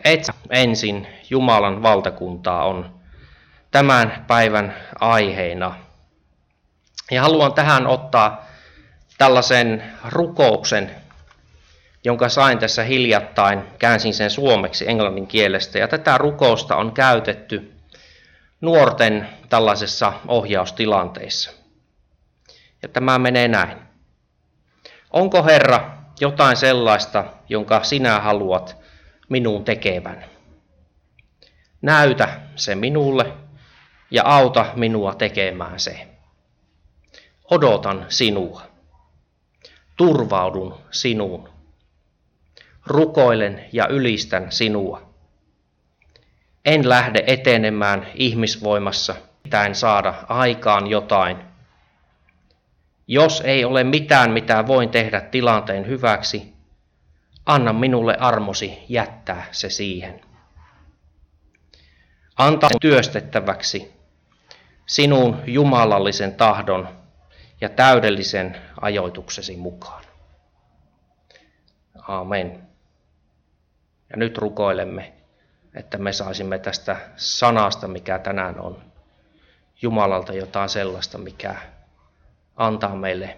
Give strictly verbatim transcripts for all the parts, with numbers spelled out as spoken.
Etsi ensin Jumalan valtakuntaa on tämän päivän aiheena. Ja haluan tähän ottaa tällaisen rukouksen, jonka sain tässä hiljattain, käänsin sen suomeksi englannin kielestä. Ja tätä rukousta on käytetty nuorten tällaisessa ohjaustilanteissa. Ja tämä menee näin. Onko Herra jotain sellaista, jonka sinä haluat minun tekevän? Näytä se minulle ja auta minua tekemään se. Odotan sinua. Turvaudun sinuun. Rukoilen ja ylistän sinua. En lähde etenemään ihmisvoimassa, pitäen saada aikaan jotain. Jos ei ole mitään, mitä voin tehdä tilanteen hyväksi, anna minulle armosi jättää se siihen. Anta työstettäväksi sinun jumalallisen tahdon ja täydellisen ajoituksesi mukaan. Amen. Ja nyt rukoilemme, että me saisimme tästä sanasta, mikä tänään on, Jumalalta jotain sellaista, mikä antaa meille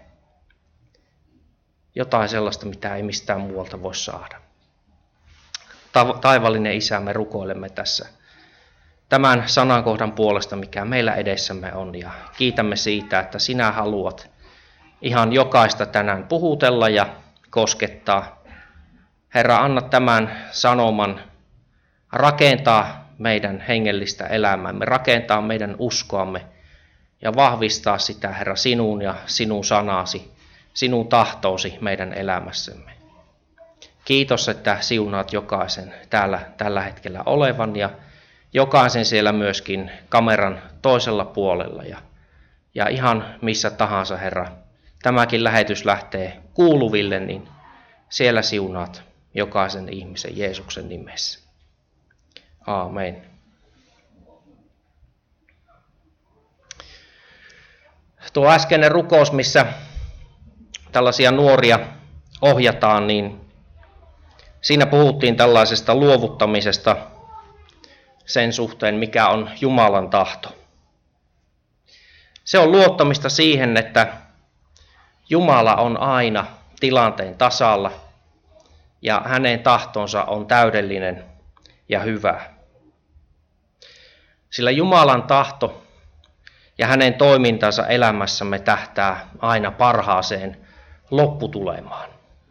jotain sellaista, mitä ei mistään muualta voi saada. Taivallinen Isä, me rukoilemme tässä tämän sanankohdan puolesta, mikä meillä edessämme on, ja kiitämme siitä, että sinä haluat ihan jokaista tänään puhutella ja koskettaa. Herra, anna tämän sanoman rakentaa meidän hengellistä elämäämme, rakentaa meidän uskoamme ja vahvistaa sitä, Herra, sinun ja sinun sanasi, sinun tahtoosi meidän elämässämme. Kiitos, että siunaat jokaisen täällä tällä hetkellä olevan ja jokaisen siellä myöskin kameran toisella puolella ja, ja ihan missä tahansa, Herra, tämäkin lähetys lähtee kuuluville, niin siellä siunaat jokaisen ihmisen Jeesuksen nimessä. Aamen. Tuo äskeinen rukous, missä tällaisia nuoria ohjataan, niin siinä puhuttiin tällaisesta luovuttamisesta sen suhteen, mikä on Jumalan tahto. Se on luottamista siihen, että Jumala on aina tilanteen tasalla ja hänen tahtonsa on täydellinen ja hyvä. Sillä Jumalan tahto ja hänen toimintansa elämässämme tähtää aina parhaaseen lopputulemaan.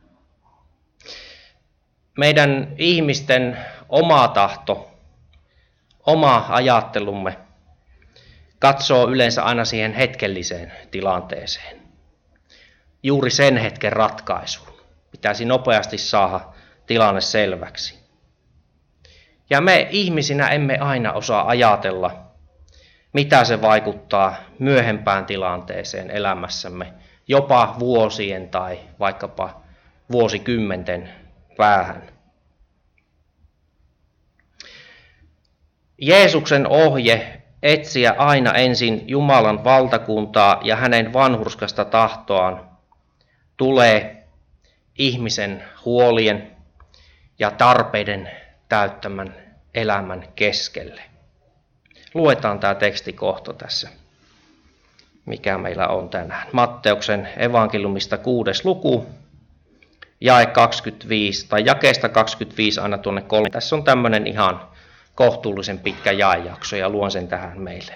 Meidän ihmisten oma tahto, oma ajattelumme katsoo yleensä aina siihen hetkelliseen tilanteeseen. Juuri sen hetken ratkaisuun. Pitäisi nopeasti saada tilanne selväksi. Ja me ihmisinä emme aina osaa ajatella, mitä se vaikuttaa myöhempään tilanteeseen elämässämme, jopa vuosien tai vaikkapa vuosikymmenten päähän. Jeesuksen ohje etsiä aina ensin Jumalan valtakuntaa ja hänen vanhurskasta tahtoaan tulee ihmisen huolien ja tarpeiden täyttämän elämän keskelle. Luetaan tämä tekstikohta tässä, mikä meillä on tänään. Matteuksen evankeliumista kuudes luku, jae kaksikymmentäviisi, tai jakeesta kaksikymmentäviisi aina tuonne kolme. Tässä on tämmöinen ihan kohtuullisen pitkä jaejakso ja luen sen tähän meille.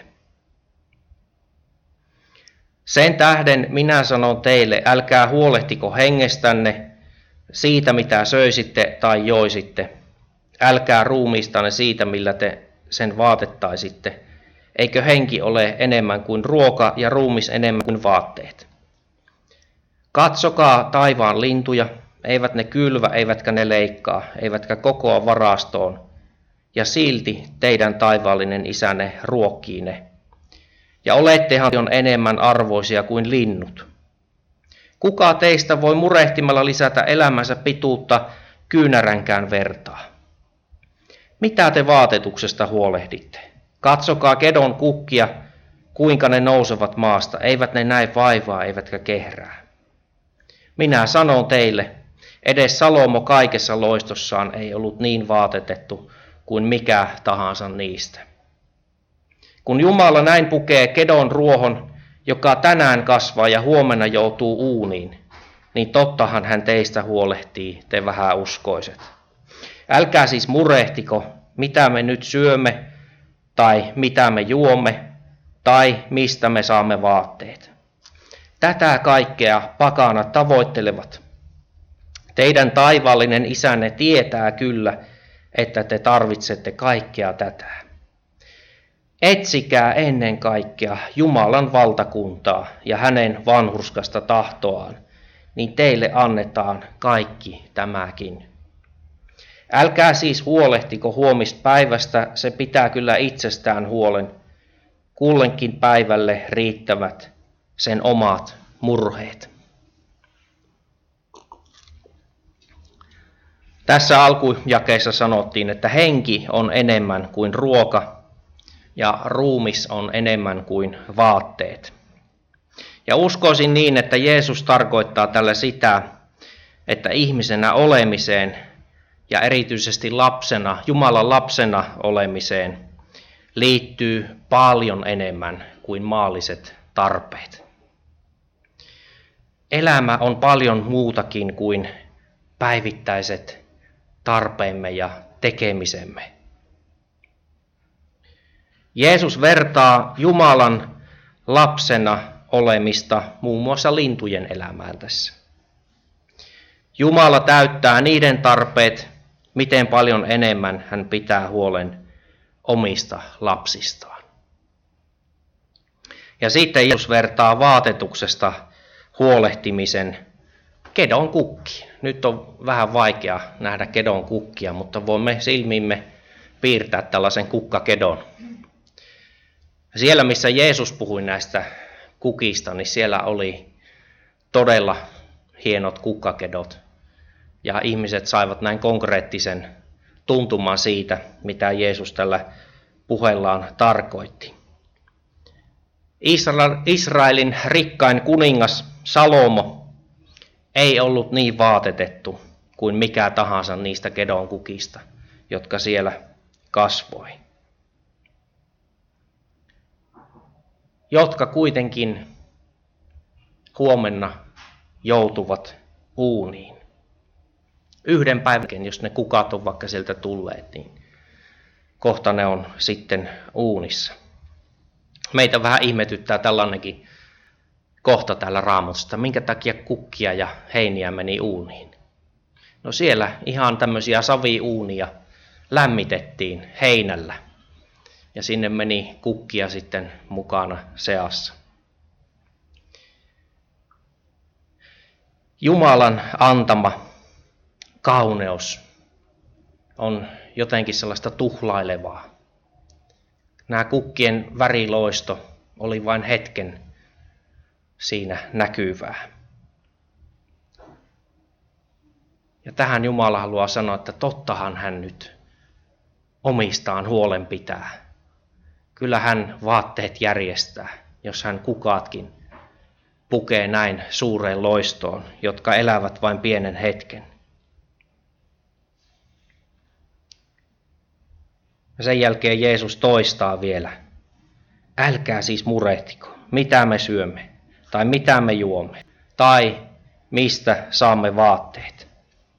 Sen tähden minä sanon teille, älkää huolehtiko hengestänne siitä, mitä söisitte tai joisitte. Älkää ruumiistanne siitä, millä te sen vaatettaisitte. Eikö henki ole enemmän kuin ruoka ja ruumis enemmän kuin vaatteet? Katsokaa taivaan lintuja, eivät ne kylvä, eivätkä ne leikkaa, eivätkä kokoa varastoon. Ja silti teidän taivaallinen isänne ruokkii ne. Ja olettehan on enemmän arvoisia kuin linnut. Kuka teistä voi murehtimalla lisätä elämänsä pituutta kyynäränkään vertaa? Mitä te vaatetuksesta huolehditte? Katsokaa kedon kukkia, kuinka ne nousevat maasta, eivät ne näe vaivaa eivätkä kehrää. Minä sanon teille, Edes Salomo kaikessa loistossaan ei ollut niin vaatetettu kuin mikä tahansa niistä. Kun Jumala näin pukee kedon ruohon, joka tänään kasvaa ja huomenna joutuu uuniin, niin tottahan hän teistä huolehtii, te vähäuskoiset. Älkää siis murehtiko, mitä me nyt syömme, tai mitä me juomme, tai mistä me saamme vaatteet. Tätä kaikkea pakanat tavoittelevat. Teidän taivaallinen isänne tietää kyllä, että te tarvitsette kaikkea tätä. Etsikää ennen kaikkea Jumalan valtakuntaa ja hänen vanhurskasta tahtoaan, niin teille annetaan kaikki tämäkin. Älkää siis huolehtiko huomista päivästä, se pitää kyllä itsestään huolen. Kullenkin päivälle riittävät sen omat murheet. Tässä alkujakeessa sanottiin, että henki on enemmän kuin ruoka ja ruumis on enemmän kuin vaatteet. Ja uskoisin niin, että Jeesus tarkoittaa tällä sitä, että ihmisenä olemiseen ja erityisesti lapsena, Jumalan lapsena olemiseen liittyy paljon enemmän kuin maalliset tarpeet. Elämä on paljon muutakin kuin päivittäiset tarpeemme ja tekemisemme. Jeesus vertaa Jumalan lapsena olemista muun muassa lintujen elämään tässä. Jumala täyttää niiden tarpeet, miten paljon enemmän hän pitää huolen omista lapsistaan. Ja sitten Jeesus vertaa vaatetuksesta huolehtimisen kedon kukkiin. Nyt on vähän vaikea nähdä kedon kukkia, mutta voimme silmiimme piirtää tällaisen kukkakedon. Siellä, missä Jeesus puhui näistä kukista, niin siellä oli todella hienot kukkakedot. Ja ihmiset saivat näin konkreettisen tuntuman siitä, mitä Jeesus tällä puheellaan tarkoitti. Israelin rikkain kuningas Salomo ei ollut niin vaatetettu kuin mikä tahansa niistä kedon kukista, jotka siellä kasvoi. Jotka kuitenkin huomenna joutuvat uuniin. Yhden päivän, jos ne kukat on vaikka sieltä tulleet, niin kohta ne on sitten uunissa. Meitä vähän ihmetyttää tällainenkin kohta täällä Raamatusta, minkä takia kukkia ja heiniä meni uuniin. No siellä ihan tämmöisiä saviuunia lämmitettiin heinällä ja sinne meni kukkia sitten mukana seassa. Jumalan antama kauneus on jotenkin sellaista tuhlailevaa. Nämä kukkien väriloisto oli vain hetken siinä näkyvää. Ja tähän Jumala haluaa sanoa, että tottahan hän nyt omistaan huolen pitää. Kyllä hän vaatteet järjestää, jos hän kukaatkin pukee näin suureen loistoon, jotka elävät vain pienen hetken. Ja sen jälkeen Jeesus toistaa vielä. Älkää siis murehtiko, mitä me syömme, tai mitä me juomme, tai mistä saamme vaatteet.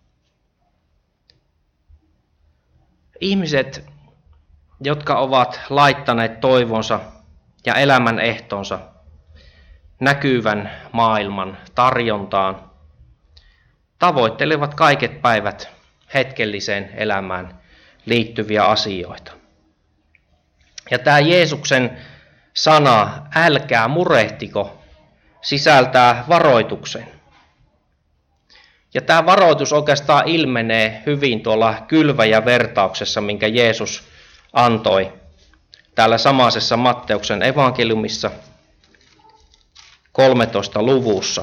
Ihmiset, jotka ovat laittaneet toivonsa ja elämän ehtonsa näkyvän maailman tarjontaan, tavoittelevat kaiket päivät hetkelliseen elämään liittyviä asioita. Ja tämä Jeesuksen sana, älkää murehtiko, sisältää varoituksen. Ja tämä varoitus oikeastaan ilmenee hyvin tuolla kylväjävertauksessa, minkä Jeesus antoi täällä samaisessa Matteuksen evankeliumissa kolmetoista luvussa.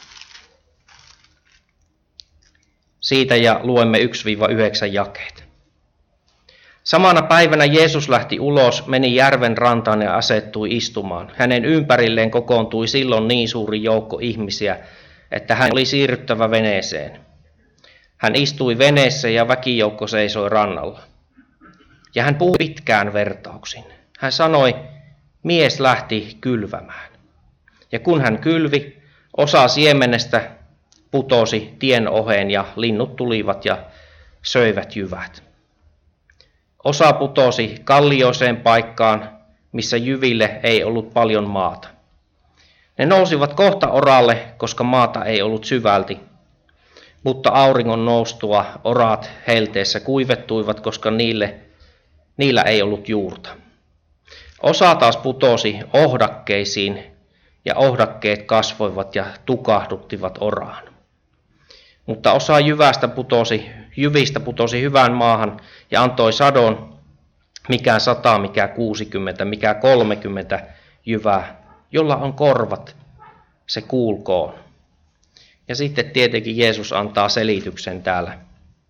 Siitä ja luemme yksi yhdeksän jakeet. Samana päivänä Jeesus lähti ulos, meni järven rantaan ja asettui istumaan. Hänen ympärilleen kokoontui silloin niin suuri joukko ihmisiä, että hän oli siirryttävä veneeseen. Hän istui veneessä ja väkijoukko seisoi rannalla. Ja hän puhui pitkään vertauksin. Hän sanoi, mies lähti kylvämään. Ja kun hän kylvi, osa siemenestä putosi tien oheen ja linnut tulivat ja söivät jyvät. Osa putosi kallioiseen paikkaan, missä jyville ei ollut paljon maata. Ne nousivat kohta oralle, koska maata ei ollut syvälti, mutta auringon noustua oraat helteessä kuivettuivat, koska niille, niillä ei ollut juurta. Osa taas putosi ohdakkeisiin, ja ohdakkeet kasvoivat ja tukahduttivat oraan. Mutta osa jyvästä putosi, jyvistä putosi hyvään maahan ja antoi sadon, mikä sata, mikä kuusikymmentä, mikä kolmekymmentä jyvää, jolla on korvat, se kuulkoon. Ja sitten tietenkin Jeesus antaa selityksen täällä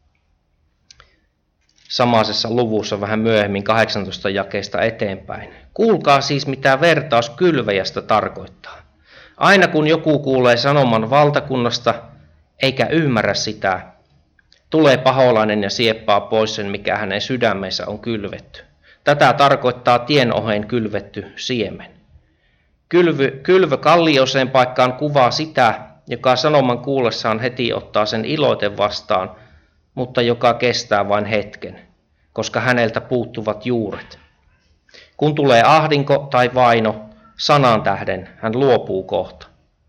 samaisessa luvussa vähän myöhemmin kahdeksantoista jakeesta eteenpäin. Kuulkaa siis, mitä vertaus kylväjästä tarkoittaa. Aina kun joku kuulee sanoman valtakunnasta, eikä ymmärrä sitä, tulee paholainen ja sieppaa pois sen, mikä hänen sydämensä on kylvetty. Tätä tarkoittaa tien oheen kylvetty siemen. Kylvy, kylvö kallioseen paikkaan kuvaa sitä, joka sanoman kuullessaan heti ottaa sen iloiten vastaan, mutta joka kestää vain hetken, koska häneltä puuttuvat juuret. Kun tulee ahdinko tai vaino, sanan tähden hän luopuu kohta.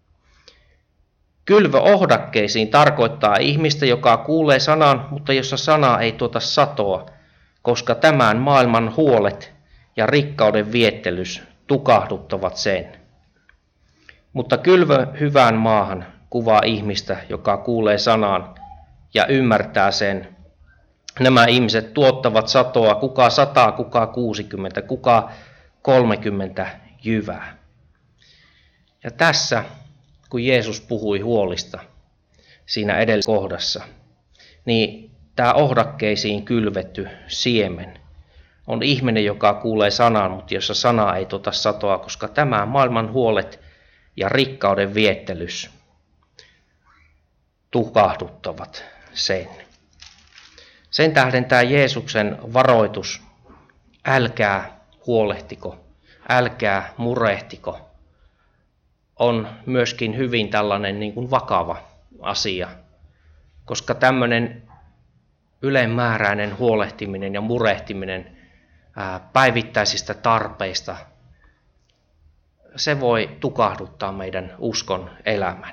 Kylvö ohdakkeisiin tarkoittaa ihmistä, joka kuulee sanan, mutta jossa sana ei tuota satoa, koska tämän maailman huolet ja rikkauden viettelys tukahduttavat sen. Mutta kylvö hyvään maahan kuvaa ihmistä, joka kuulee sanan ja ymmärtää sen. Nämä ihmiset tuottavat satoa, kuka sataa, kuka kuusikymmentä, kuka kolmekymmentä jyvää. Ja tässä, kun Jeesus puhui huolista siinä edellisessä kohdassa, niin tämä ohdakkeisiin kylvetty siemen on ihminen, joka kuulee sanan, mutta jossa sana ei tuota satoa, koska tämä maailman huolet ja rikkauden viettelys tukahduttavat sen. Sen tähden tämä Jeesuksen varoitus, älkää huolehtiko, älkää murehtiko, on myöskin hyvin tällainen niin kuin vakava asia, koska tämmöinen ylenmääräinen huolehtiminen ja murehtiminen ää, päivittäisistä tarpeista, se voi tukahduttaa meidän uskon elämän.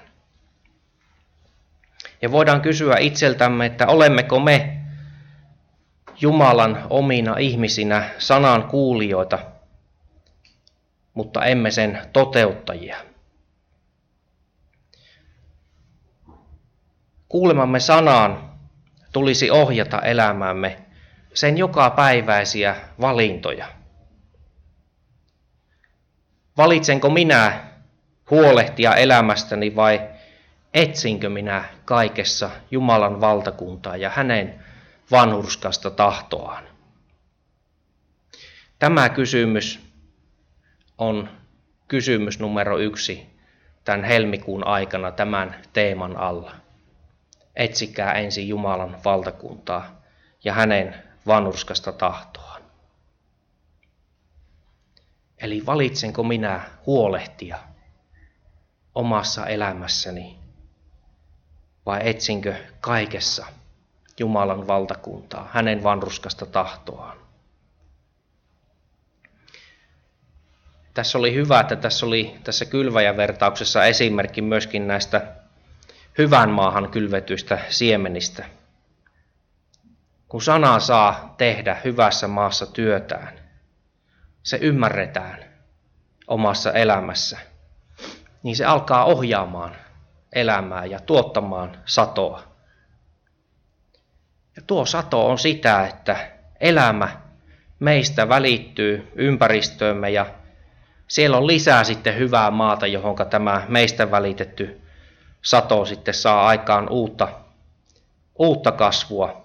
Ja voidaan kysyä itseltämme, että olemmeko me Jumalan omina ihmisinä sanan kuulijoita, mutta emme sen toteuttajia. Kuulemamme sanaan tulisi ohjata elämäämme sen jokapäiväisiä valintoja. Valitsenko minä huolehtia elämästäni vai etsinkö minä kaikessa Jumalan valtakuntaa ja hänen vanhurskasta tahtoaan? Tämä kysymys on kysymys numero yksi tämän helmikuun aikana tämän teeman alla. Etsikää ensin Jumalan valtakuntaa ja hänen vanhurskasta tahtoaan. Eli valitsenko minä huolehtia omassa elämässäni vai etsinkö kaikessa Jumalan valtakuntaa, hänen vanhurskasta tahtoaan? Tässä oli hyvä, että tässä oli tässä kylväjävertauksessa esimerkki myöskin näistä hyvän maahan kylvetyistä siemenistä. Kun sana saa tehdä hyvässä maassa työtään, se ymmärretään omassa elämässä, niin se alkaa ohjaamaan elämää ja tuottamaan satoa. Ja tuo sato on sitä, että elämä meistä välittyy ympäristöömme ja siellä on lisää sitten hyvää maata, johonka tämä meistä välitetty sato sitten saa aikaan uutta, uutta kasvua.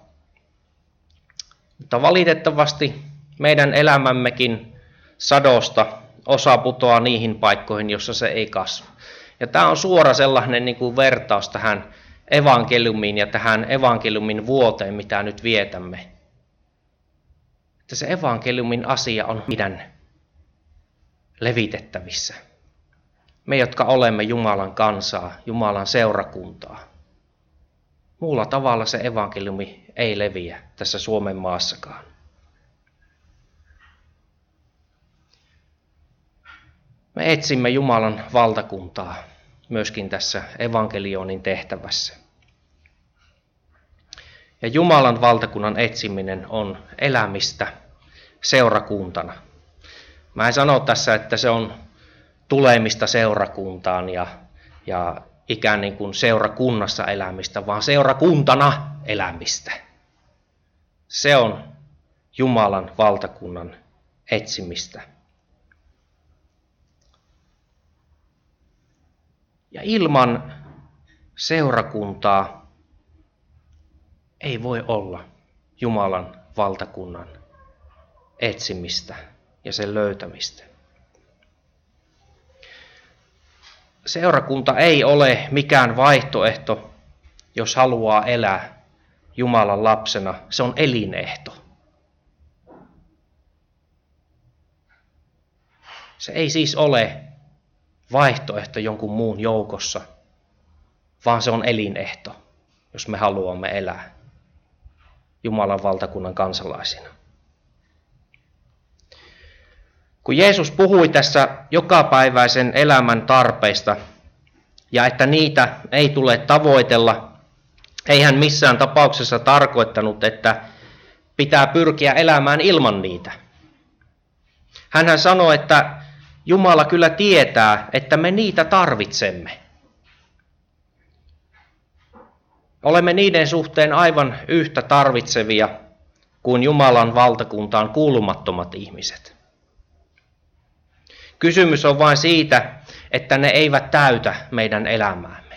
Mutta valitettavasti meidän elämämmekin sadosta osa putoaa niihin paikkoihin, jossa se ei kasva. Ja tämä on suora sellainen niin kuin vertaus tähän evankeliumiin ja tähän evankeliumin vuoteen, mitä nyt vietämme. Että se evankeliumin asia on meidän levitettävissä. Me, jotka olemme Jumalan kansaa, Jumalan seurakuntaa. Muulla tavalla se evankeliumi ei leviä tässä Suomen maassakaan. Me etsimme Jumalan valtakuntaa myöskin tässä evankelioinnin tehtävässä. Ja Jumalan valtakunnan etsiminen on elämistä seurakuntana. Mä en sano tässä, että se on tulemista seurakuntaan ja, ja ikään niin kuin seurakunnassa elämistä, vaan seurakuntana elämistä. Se on Jumalan valtakunnan etsimistä. Ja ilman seurakuntaa ei voi olla Jumalan valtakunnan etsimistä ja sen löytämistä. Seurakunta ei ole mikään vaihtoehto, jos haluaa elää Jumalan lapsena. Se on elinehto. Se ei siis ole vaihtoehto jonkun muun joukossa, vaan se on elinehto, jos me haluamme elää Jumalan valtakunnan kansalaisina. Kun Jeesus puhui tässä jokapäiväisen elämän tarpeista ja että niitä ei tule tavoitella, ei hän missään tapauksessa tarkoittanut, että pitää pyrkiä elämään ilman niitä. Hänhän sanoi, että Jumala kyllä tietää, että me niitä tarvitsemme. Olemme niiden suhteen aivan yhtä tarvitsevia kuin Jumalan valtakuntaan kuulumattomat ihmiset. Kysymys on vain siitä, että ne eivät täytä meidän elämäämme.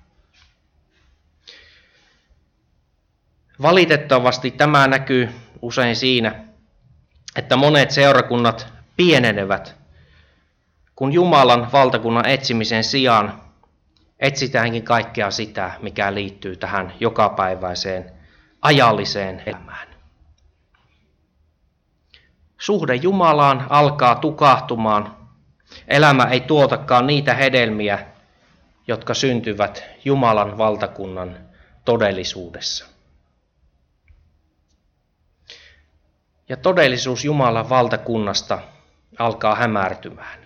Valitettavasti tämä näkyy usein siinä, että monet seurakunnat pienenevät, kun Jumalan valtakunnan etsimisen sijaan etsitäänkin kaikkea sitä, mikä liittyy tähän jokapäiväiseen ajalliseen elämään. Suhde Jumalaan alkaa tukahtumaan. Elämä ei tuotakaan niitä hedelmiä, jotka syntyvät Jumalan valtakunnan todellisuudessa. Ja todellisuus Jumalan valtakunnasta alkaa hämärtymään.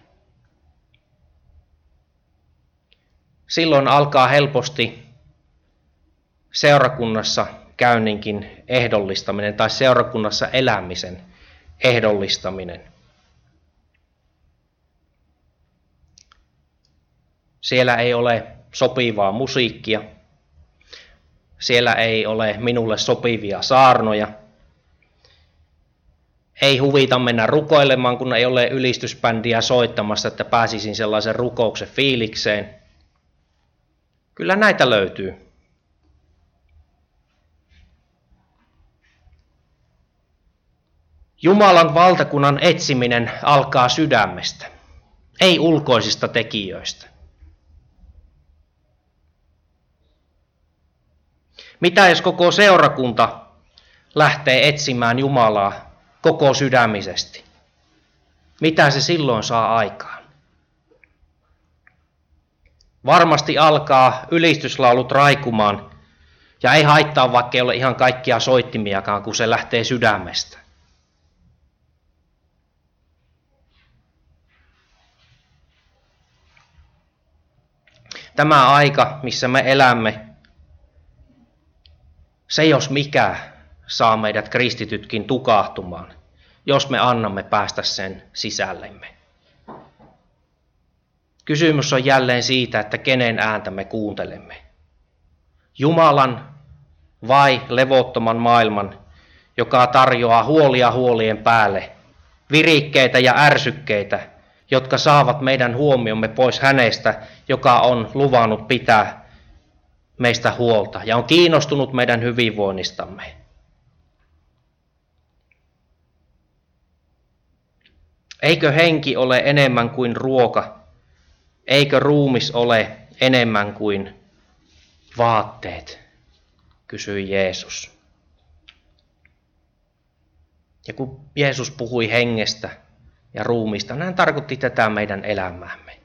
Silloin alkaa helposti seurakunnassa käynninkin ehdollistaminen tai seurakunnassa elämisen ehdollistaminen. Siellä ei ole sopivaa musiikkia. Siellä ei ole minulle sopivia saarnoja. Ei huvita mennä rukoilemaan, kun ei ole ylistysbändiä soittamassa, että pääsisin sellaisen rukouksen fiilikseen. Kyllä näitä löytyy. Jumalan valtakunnan etsiminen alkaa sydämestä, ei ulkoisista tekijöistä. Mitä jos koko seurakunta lähtee etsimään Jumalaa koko sydämisesti? Mitä se silloin saa aikaan? Varmasti alkaa ylistyslaulut raikumaan, ja ei haittaa, vaikka ei ole ihan kaikkia soittimiakaan, kun se lähtee sydämestä. Tämä aika, missä me elämme, se jos mikä saa meidät kristitytkin tukahtumaan, jos me annamme päästä sen sisällemme. Kysymys on jälleen siitä, että kenen ääntä me kuuntelemme. Jumalan vai levottoman maailman, joka tarjoaa huolia huolien päälle, virikkeitä ja ärsykkeitä, jotka saavat meidän huomiomme pois hänestä, joka on luvannut pitää meistä huolta ja on kiinnostunut meidän hyvinvoinnistamme. Eikö henki ole enemmän kuin ruoka? Eikö ruumis ole enemmän kuin vaatteet, kysyi Jeesus. Ja kun Jeesus puhui hengestä ja ruumiista, hän tarkoitti tätä meidän elämäämme.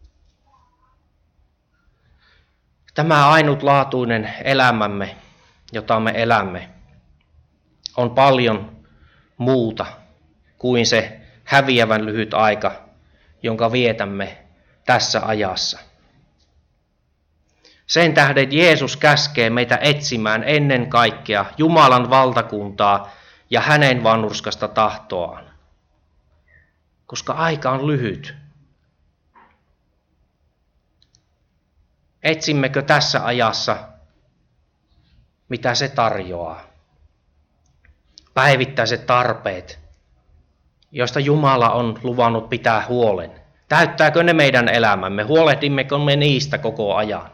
Tämä ainutlaatuinen elämämme, jota me elämme, on paljon muuta kuin se häviävän lyhyt aika, jonka vietämme tässä ajassa. Sen tähden Jeesus käskee meitä etsimään ennen kaikkea Jumalan valtakuntaa ja hänen vanhurskasta tahtoaan, koska aika on lyhyt. Etsimmekö tässä ajassa, mitä se tarjoaa? Päivittäiset tarpeet, joista Jumala on luvannut pitää huolen. Täyttääkö ne meidän elämämme? Huolehdimmeko me niistä koko ajan?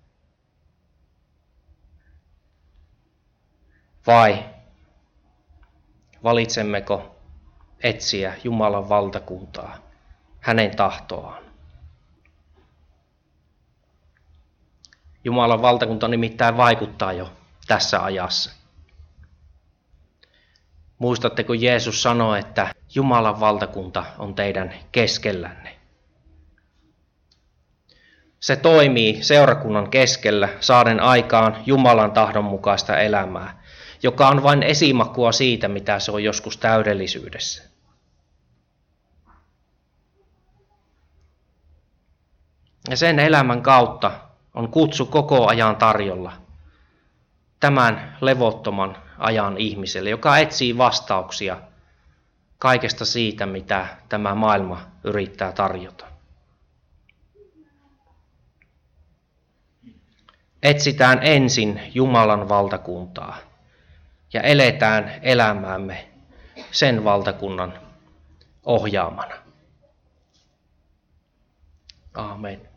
Vai valitsemmeko etsiä Jumalan valtakuntaa, hänen tahtoaan? Jumalan valtakunta nimittäin vaikuttaa jo tässä ajassa. Muistatteko, Jeesus sanoi, että Jumalan valtakunta on teidän keskellänne. Se toimii seurakunnan keskellä saaden aikaan Jumalan tahdon mukaista elämää, joka on vain esimakua siitä, mitä se on joskus täydellisyydessä. Ja sen elämän kautta on kutsu koko ajan tarjolla tämän levottoman ajan ihmiselle, joka etsii vastauksia kaikesta siitä, mitä tämä maailma yrittää tarjota. Etsitään ensin Jumalan valtakuntaa ja eletään elämäämme sen valtakunnan ohjaamana. Aamen.